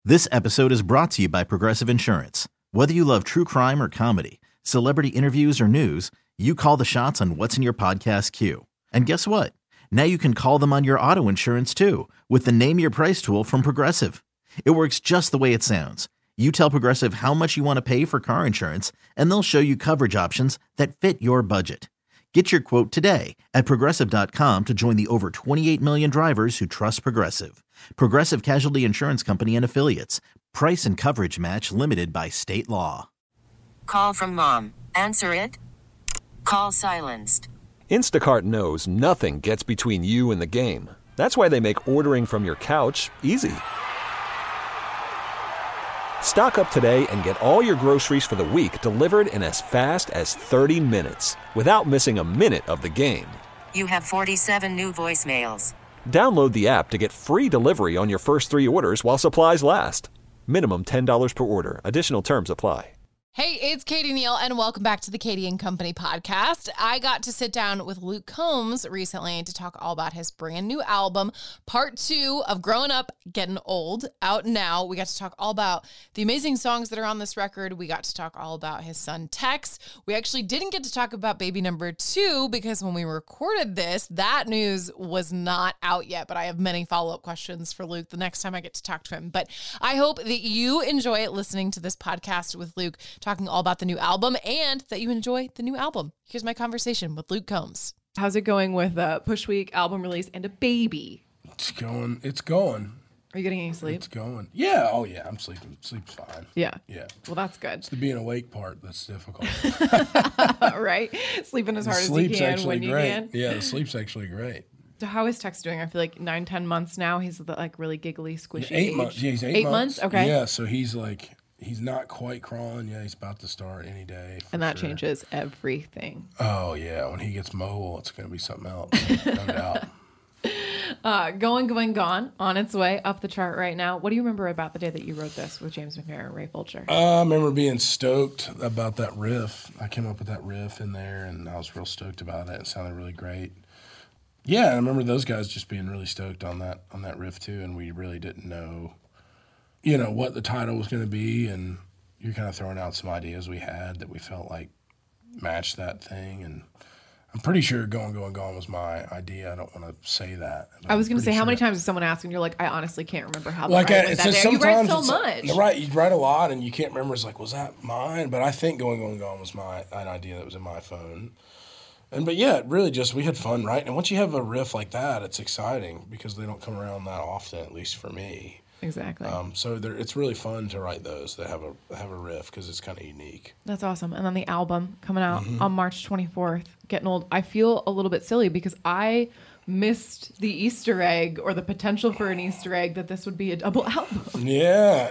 This episode is brought to you by Progressive Insurance. Whether you love true crime or comedy, celebrity interviews or news, you call the shots on what's in your podcast queue. And guess what? Now you can call them on your auto insurance too with the Name Your Price tool from Progressive. It works just the way it sounds. You tell Progressive how much you want to pay for car insurance, and they'll show you coverage options that fit your budget. Get your quote today at Progressive.com to join the over 28 million drivers who trust Progressive. Progressive Casualty Insurance Company and Affiliates. Price and coverage match limited by state law. Call from mom. Answer it. Call silenced. Instacart knows nothing gets between you and the game. That's why they make ordering from your couch easy. Stock up today and get all your groceries for the week delivered in as fast as 30 minutes without missing a minute of the game. You have 47 new voicemails. Download the app to get free delivery on your first 3 orders while supplies last. Minimum $10 per order. Additional terms apply. Hey, it's Katie Neal, and welcome back to the Katie and Company podcast. I got to sit down with Luke Combs recently to talk all about his brand new album, part 2 of Growing Up, Getting Old, out now. We got to talk all about the amazing songs that are on this record. We got to talk all about his son, Tex. We actually didn't get to talk about baby number 2 because when we recorded this, that news was not out yet, but I have many follow-up questions for Luke the next time I get to talk to him. But I hope that you enjoy listening to this podcast with Luke, talking all about the new album, and that you enjoy the new album. Here's my conversation with Luke Combs. How's it going with Push Week, album release, and a baby? It's going. Are you getting any sleep? It's going. Yeah. Oh, yeah. I'm sleeping. Sleep's fine. Yeah. Yeah. Well, that's good. It's the being awake part that's difficult. Right? Sleeping as hard as you can when you can. Yeah, the sleep's actually great. So how is Tex doing? I feel like 9-10 months now. He's like really giggly, squishy. 8 months. Yeah, he's 8 months. 8 months? Okay. Yeah, so he's like... He's not quite crawling. Yeah, he's about to start any day. And that changes everything. Oh, yeah. When he gets mobile, it's going to be something else. No doubt. Gone, on its way up the chart right now. What do you remember about the day that you wrote this with James McNair and Ray Fulcher? I remember being stoked about that riff. I came up with that riff in there, and I was real stoked about it. It sounded really great. Yeah, I remember those guys just being really stoked on that riff, too, and we really didn't know what the title was going to be, and you're kind of throwing out some ideas we had that we felt like matched that thing, and I'm pretty sure Going was my idea. I don't want to say that. I was going to say, how many times does someone ask and you're like, I honestly can't remember how like that there. You write so much. Right, you write a lot, and you can't remember. It's like, was that mine? But I think Going was an idea that was in my phone. But yeah, it really we had fun writing. And once you have a riff like that, it's exciting because they don't come around that often, at least for me. Exactly. So it's really fun to write those that have a riff because it's kind of unique. That's awesome. And then the album coming out on March 24th, Getting Old. I feel a little bit silly because I missed the Easter egg or the potential for an Easter egg that this would be a double album. Yeah.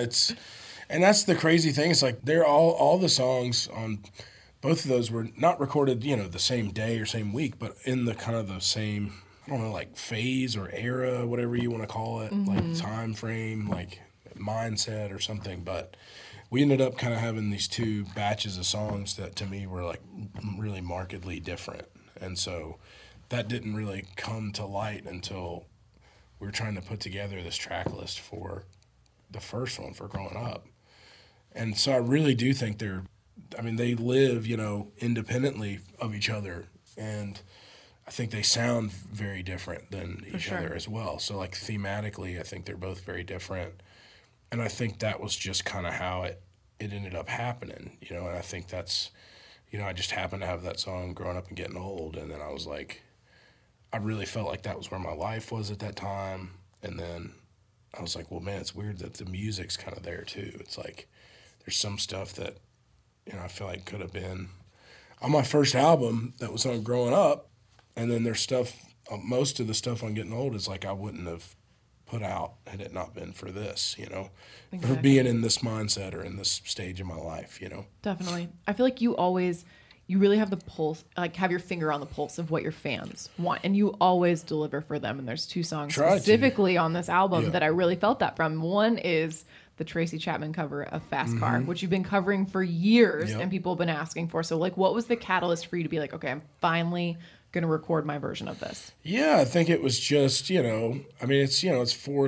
And that's the crazy thing. It's like they're all the songs on both of those were not recorded, the same day or same week, but in the kind of the same, I don't know, like phase or era, whatever you want to call it, like time frame, like mindset or something. But we ended up kind of having these 2 batches of songs that to me were like really markedly different. And so that didn't really come to light until we were trying to put together this track list for the first one, for Growing Up. And so I really do think they live, independently of each other. And I think they sound very different than each other as well. So, like, thematically, I think they're both very different. And I think that was just kind of how it ended up happening, And I think that's, I just happened to have that song, Growing Up and Getting Old. And then I was like, I really felt like that was where my life was at that time. And then I was like, well, man, it's weird that the music's kind of there, too. It's like there's some stuff that, I feel like could have been on my first album that was on Growing Up. And then there's stuff, most of the stuff on Getting Old is like I wouldn't have put out had it not been for this, Exactly. For being in this mindset or in this stage of my life, Definitely. I feel like you really have the pulse, like have your finger on the pulse of what your fans want, and you always deliver for them. And there's 2 songs specifically on this album that I really felt that from. One is the Tracy Chapman cover of Fast Car, which you've been covering for years and people have been asking for. So like, what was the catalyst for you to be like, okay, I'm finally going to record my version of this? Yeah, I think it was just, it's 4th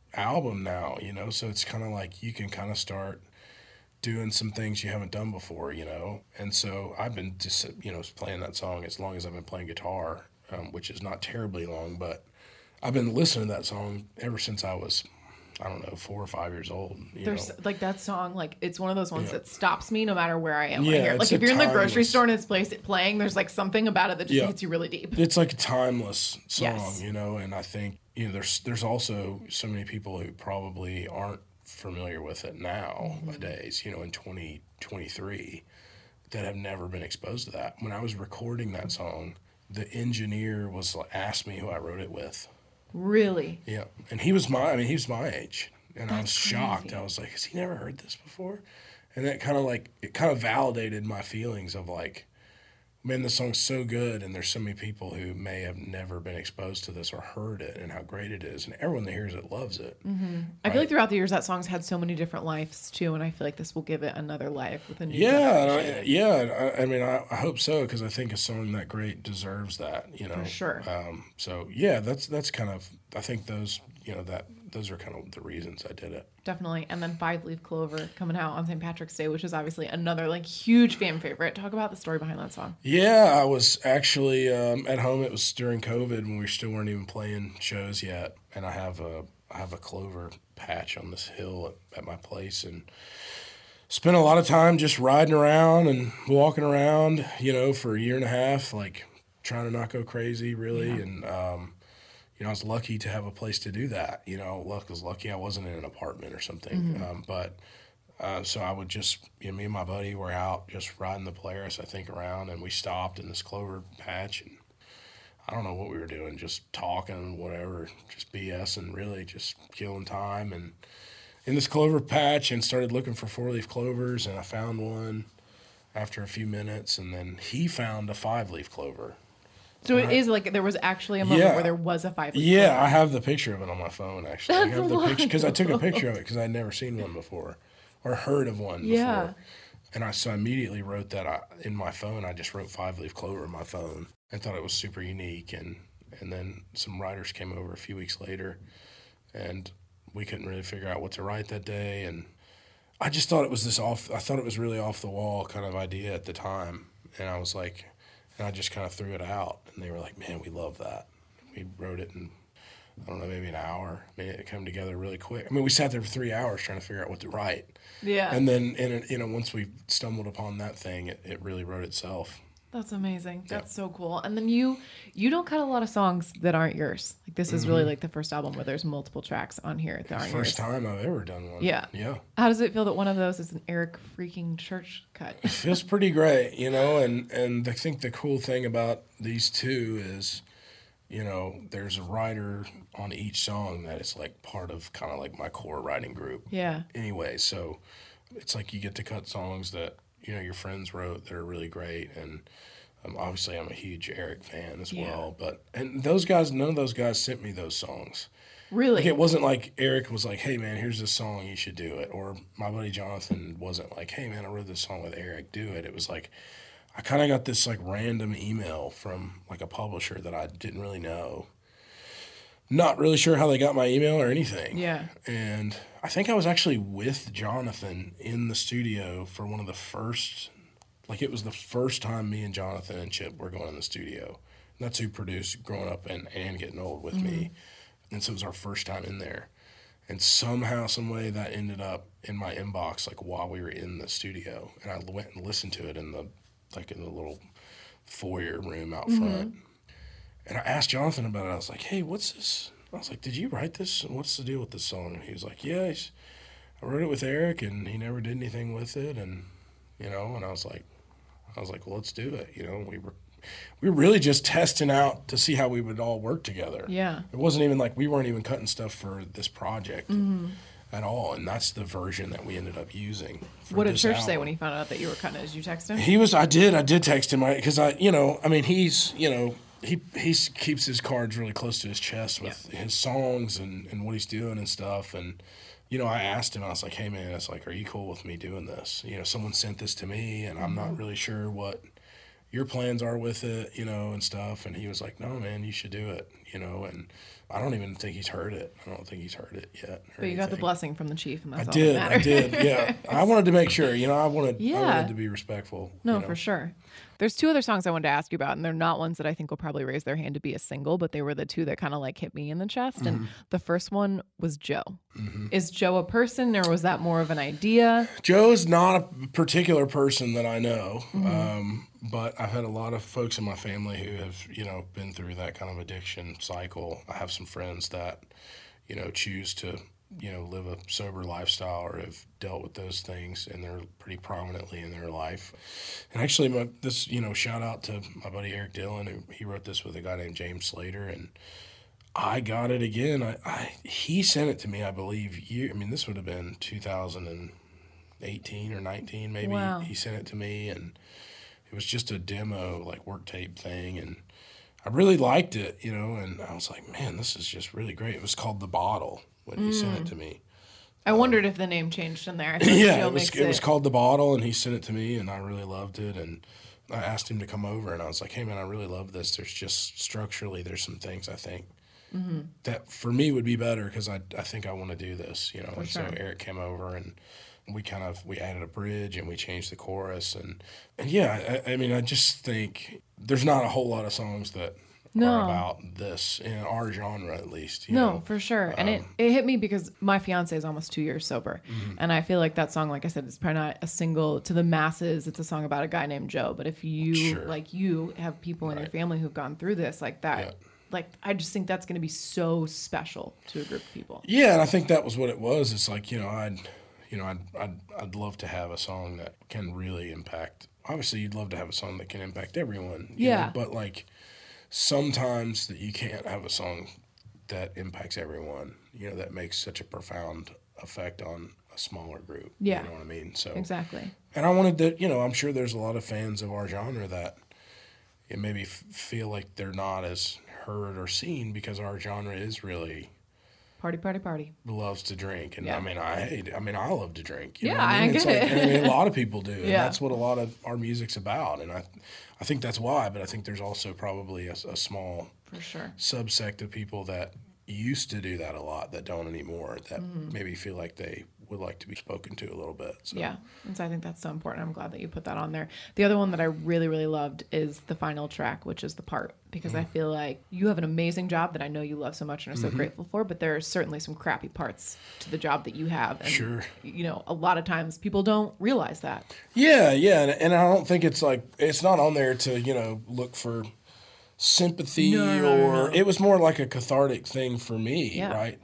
album now, you know, so it's kind of like you can kind of start doing some things you haven't done before, you know. And so I've been just, you know, playing that song as long as I've been playing guitar, which is not terribly long, but I've been listening to that song ever since I was, I don't know, 4 or 5 years old. There's like that song, like it's one of those ones Yeah. that stops me no matter where I am. when I Yeah, hear it. it's Like if a you're in the grocery timeless- store and it's playing, there's like something about it that just Yeah. hits you really deep. It's like a timeless song, Yes. you know, and I think, you know, there's also so many people who probably aren't familiar with it nowadays, you know, in 2023 that have never been exposed to that. When I was recording that song, the engineer was asked me who I wrote it with. Really? Yeah. And he was my age. And I was That's shocked. crazy. I was like, has he never heard this before? And that kind of validated my feelings of like, man, this song's so good, and there's so many people who may have never been exposed to this or heard it and how great it is, and everyone that hears it loves it. I feel like throughout the years that song's had so many different lives too, and I feel like this will give it another life with a new generation. I mean, I hope so, because I think a song that great deserves that, you know. For sure. So yeah, that's kind of, I think those, you know, those are kind of the reasons I did it. Definitely. And then 5-Leaf Clover coming out on St. Patrick's Day, which is obviously another like huge fan favorite. Talk about the story behind that song. Yeah, I was actually at home. It was during COVID when we still weren't even playing shows yet, and I have a clover patch on this hill at my place, and spent a lot of time just riding around and walking around, you know, for a year and a half, like trying to not go crazy, really, and you know, I was lucky to have a place to do that. You know, was lucky I wasn't in an apartment or something, so I would just, you know, me and my buddy were out just riding the Polaris, I think, around, and we stopped in this clover patch, and I don't know what we were doing, just talking, whatever, just BS, and really just killing time, and in this clover patch, and started looking for 4-leaf clovers, and I found one after a few minutes, and then he found a 5-leaf clover. So it is like there was actually a moment Yeah. where there was a 5-leaf Yeah, clover. I have the picture of it on my phone, actually. I That's have the wild. picture because I took a picture of it because I'd never seen one before or heard of one Yeah. before. And so I immediately wrote that in my phone. I just wrote 5-leaf clover in my phone and thought it was super unique. And then some writers came over a few weeks later, and we couldn't really figure out what to write that day. And I just thought it was I thought it was really off the wall kind of idea at the time. And I was like, and I just kind of threw it out, and they were like, man, we love that. We wrote it in, I don't know, maybe an hour. I mean, it came together really quick. I mean, we sat there for 3 hours trying to figure out what to write. Yeah. And then, you know, once we stumbled upon that thing, it really wrote itself. That's amazing. That's so cool. And then you don't cut a lot of songs that aren't yours. Like this is really like the first album where there's multiple tracks on here that aren't First yours. time I've ever done one. Yeah. Yeah. How does it feel that one of those is an Eric freaking Church cut? It feels pretty great, you know, and I think the cool thing about these two is, you know, there's a writer on each song that is like part of kind of like my core writing group. Yeah. Anyway, so it's like you get to cut songs that, you know, your friends wrote that are really great, and obviously I'm a huge Eric fan as well, and those guys, none of those guys sent me those songs. Really? Like, it wasn't like Eric was like, hey man, here's this song, you should do it, or my buddy Jonathan wasn't like, hey man, I wrote this song with Eric, do it. It was like, I kind of got this like random email from like a publisher that I didn't really know. Not really sure how they got my email or anything. Yeah. And I think I was actually with Jonathan in the studio for one of the first, like it was the first time me and Jonathan and Chip were going in the studio. And that's who produced Growing Up and Getting Old with me. And so it was our first time in there. And somehow, some way that ended up in my inbox like while we were in the studio. And I went and listened to it in the little foyer room out front. And I asked Jonathan about it. I was like, hey, what's this? I was like, did you write this? What's the deal with this song? And he was like, yeah, I wrote it with Eric, and he never did anything with it. And, you know, and I was like, well, let's do it. You know, we were really just testing out to see how we would all work together. Yeah. It wasn't even like we weren't even cutting stuff for this project at all. And that's the version that we ended up using. For What did this Church say album. when he found out that you were cutting it? Did you text him? I did text him because he's, you know, he keeps his cards really close to his chest with his songs and what he's doing and stuff. And, you know, I asked him, I was like, hey man, it's like, are you cool with me doing this? You know, someone sent this to me and I'm not really sure what your plans are with it, you know, and stuff. And he was like, no man, you should do it. you know, and I don't even think he's heard it. I don't think he's heard it yet. But you got the blessing from the chief, and that's all that that matters. I did, yeah. I wanted to make sure, you know, I wanted to be respectful. No, you know? for sure. There's two other songs I wanted to ask you about, and they're not ones that I think will probably raise their hand to be a single, but they were the two that kind of like hit me in the chest. And the first one was Joe. Is Joe a person, or was that more of an idea? Joe's not a particular person that I know, but I've had a lot of folks in my family who have, you know, been through that kind of addiction cycle. I have some friends that, you know, choose to, you know, live a sober lifestyle or have dealt with those things, and they're pretty prominently in their life. And actually, shout out to my buddy Eric Dillon, who he wrote this with a guy named James Slater, and I got it again. He sent it to me, I believe. This would have been 2018 or 19, maybe. Wow. He sent it to me, and it was just a demo, like work tape thing, and I really liked it, you know. And I was like, man, this is just really great. It was called The Bottle when he sent it to me. I wondered if the name changed in there. Yeah, it was called The Bottle, and he sent it to me, and I really loved it. And I asked him to come over, and I was like, hey, man, I really love this. There's just structurally, there's some things I think that for me would be better, because I think I want to do this, you know. And so Eric came over, and we added a bridge, and we changed the chorus. And yeah, I just think there's not a whole lot of songs that are about this in our genre, at least. You know? For sure. And it hit me because my fiance is almost 2 years sober. And I feel like that song, like I said, is probably not a single to the masses. It's a song about a guy named Joe. But if you, like you, have people in your family who've gone through this, like that, like I just think that's going to be so special to a group of people. Yeah, and I think that was what it was. It's like, I'd love to have a song that can really impact. Obviously, you'd love to have a song that can impact everyone. You know, but like, sometimes that you can't have a song that impacts everyone, you know, that makes such a profound effect on a smaller group. Yeah. You know what I mean? So exactly. And I wanted to, I'm sure there's a lot of fans of our genre that maybe feel like they're not as heard or seen, because our genre is really party loves to drink. And I love to drink. You know yeah, what I mean? I get it. A lot of people do. And that's what a lot of our music's about. And I think that's why, but I think there's also probably a small subsect of people that used to do that a lot that don't anymore, that maybe feel like they would like to be spoken to a little bit. So. Yeah, and so I think that's so important. I'm glad that you put that on there. The other one that I really, really loved is the final track, which is The Part, because I feel like you have an amazing job that I know you love so much and are so grateful for, but there are certainly some crappy parts to the job that you have. And, a lot of times people don't realize that. Yeah, and I don't think it's like, it's not on there to, look for sympathy or it was more like a cathartic thing for me, right?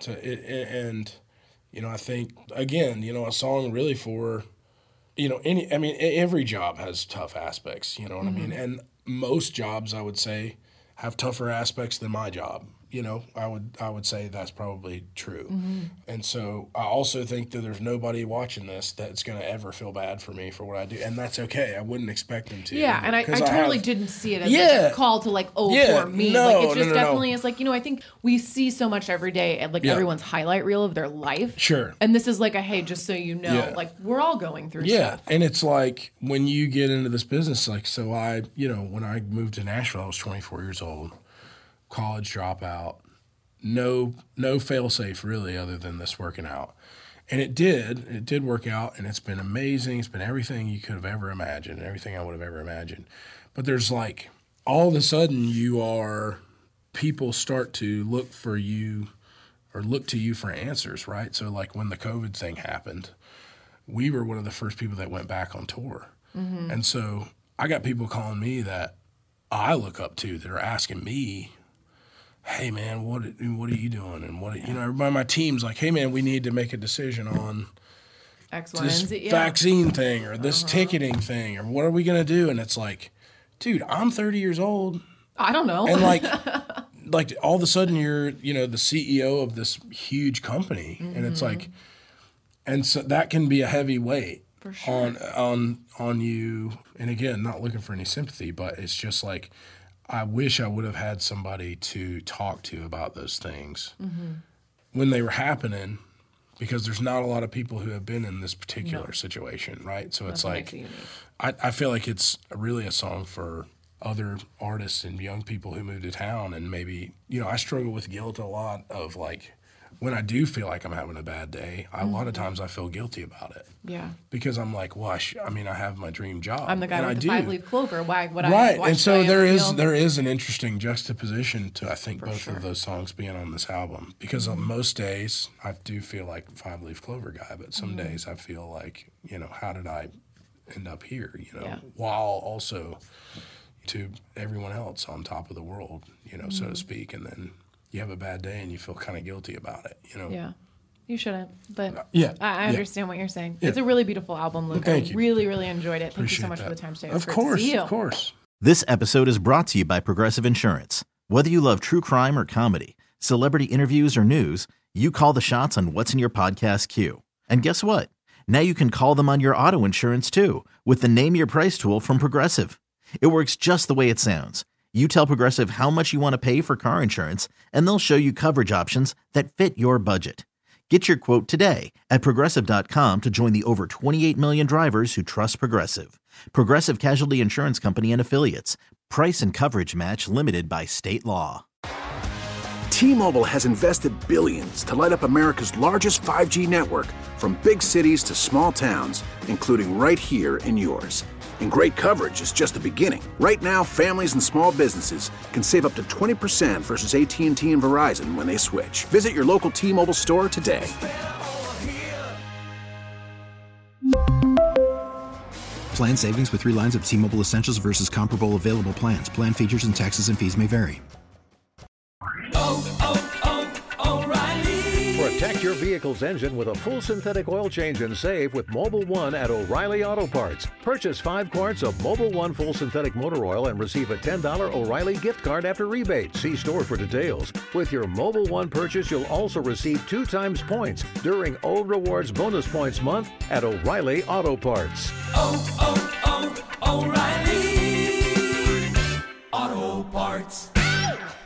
I think, again, a song really for, every job has tough aspects, you know what I mean? And most jobs, I would say, have tougher aspects than my job. I would say that's probably true. And so I also think that there's nobody watching this that's going to ever feel bad for me for what I do. And that's okay. I wouldn't expect them to. Yeah, and I totally didn't see it as like a call to poor me. Definitely is like, I think we see so much every day at everyone's highlight reel of their life. Sure. And this is like hey, just so you know, we're all going through stuff. And it's like when you get into this business, so I, when I moved to Nashville, I was 24 years old. College dropout, no fail-safe really other than this working out. And it did work out, and it's been amazing. It's been everything you could have ever imagined, everything I would have ever imagined. But there's all of a sudden people start to look for you or look to you for answers, right? So when the COVID thing happened, we were one of the first people that went back on tour. And so I got people calling me that I look up to that are asking me, hey man, what are you doing? And everybody on my team's like, hey man, we need to make a decision on X, Y, this and Z, vaccine thing or this ticketing thing, or what are we gonna do? And it's like, dude, I'm 30 years old. I don't know. And like all of a sudden you're the CEO of this huge company, and it's like, and so that can be a heavy weight for sure on you. And again, not looking for any sympathy, but it's just like, I wish I would have had somebody to talk to about those things when they were happening, because there's not a lot of people who have been in this particular situation, right? So it's like, I feel like it's really a song for other artists and young people who move to town, and maybe, you know, I struggle with guilt a lot of like, when I do feel like I'm having a bad day, a lot of times I feel guilty about it. Yeah. Because I'm like, well, I have my dream job. I'm the guy with the 5-leaf clover. Why would I? Right. Why And should so I there feel- is an interesting juxtaposition to, I think, both sure. of those songs being on this album. Because on most days, I do feel like 5-leaf clover guy, but some days I feel like, you know, how did I end up here, you know, Yeah. while also to everyone else on top of the world, you know, so to speak. And then you have a bad day and you feel kind of guilty about it, you know. Yeah. You shouldn't, but Yeah, I yeah. understand what you're saying. Yeah. It's a really beautiful album, Luke. Thank I you. really, really enjoyed it. Thank you Appreciate so much that. for the time today. It Of was great to see you. course. This episode is brought to you by Progressive Insurance. Whether you love true crime or comedy, celebrity interviews or news, you call the shots on what's in your podcast queue. And guess what? Now you can call them on your auto insurance too with the Name Your Price tool from Progressive. It works just the way it sounds. You tell Progressive how much you want to pay for car insurance, and they'll show you coverage options that fit your budget. Get your quote today at Progressive.com to join the over 28 million drivers who trust Progressive. Progressive Casualty Insurance Company and Affiliates. Price and coverage match limited by state law. T-Mobile has invested billions to light up America's largest 5G network, from big cities to small towns, including right here in yours. And great coverage is just the beginning. Right now, families and small businesses can save up to 20% versus AT&T and Verizon when they switch. Visit your local T-Mobile store today. Plan savings with 3 lines of T-Mobile Essentials versus comparable available plans. Plan features and taxes and fees may vary. Protect your vehicle's engine with a full synthetic oil change and save with Mobil 1 at O'Reilly Auto Parts. Purchase 5 quarts of Mobil 1 full synthetic motor oil and receive a $10 O'Reilly gift card after rebate. See store for details. With your Mobil 1 purchase, you'll also receive 2 times points during O Rewards Bonus Points Month at O'Reilly Auto Parts. O'Reilly Auto Parts.